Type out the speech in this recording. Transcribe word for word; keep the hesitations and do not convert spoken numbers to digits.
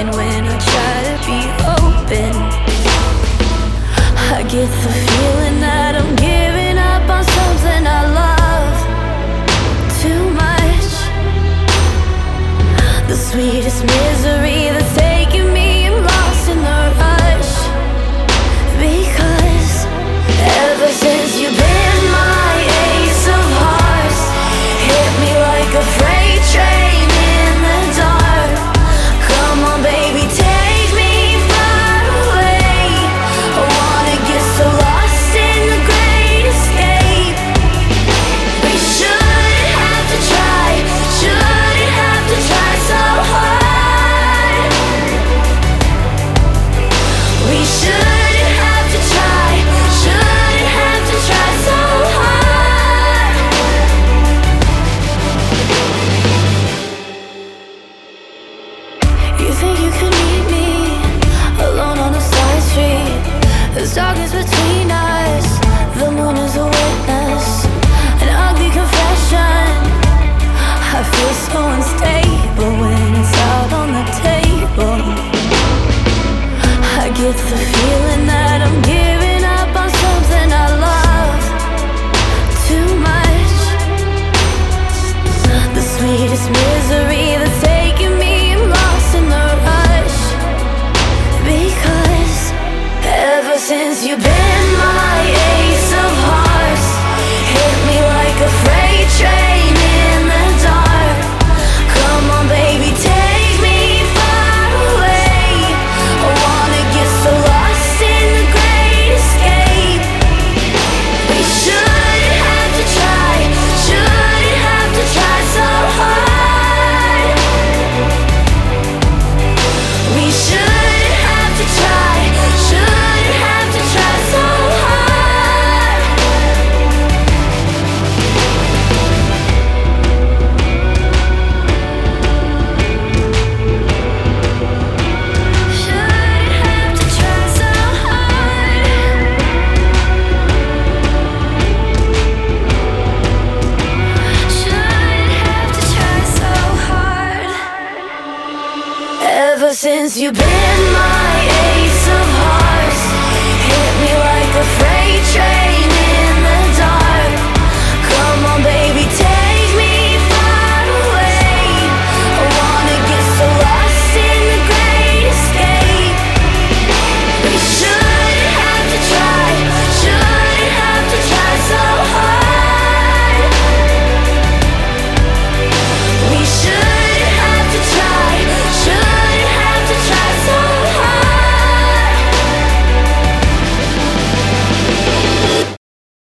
breaking when I try to be open. I get the feeling that I'm giving up on something I love too much. The sweetest misery that's taking me, I'm lost in the rush. Because ever since you've been my ace of hearts, hit me like a freight train in the dark. Come on baby, take me far away. I wanna get so lost in the great escape. We shouldn't have to try, shouldn't have to try so hard. We shouldn't have to try, shouldn't have to try so hard. You think you could meet me alone on a side street? There's darkness between us, the moon is a witness, an ugly confession. I feel so unstable when it's out on the table. I get the feeling that I'm giving up on something I love too much. The sweetest misery that's taking me, I'm lost in the rush. Because ever since you've been my ace of hearts, hit me like a freight train in the dark. Come on baby, take me far away. I wanna get so lost in the great escape. We shouldn't have to try, shouldn't have to try so hard. We shouldn't have to try, shouldn't have to try so hard. Shouldn't have to try so hard. Shouldn't have to try so hard. Ever since you've been my ace of hearts, hit me like a friend.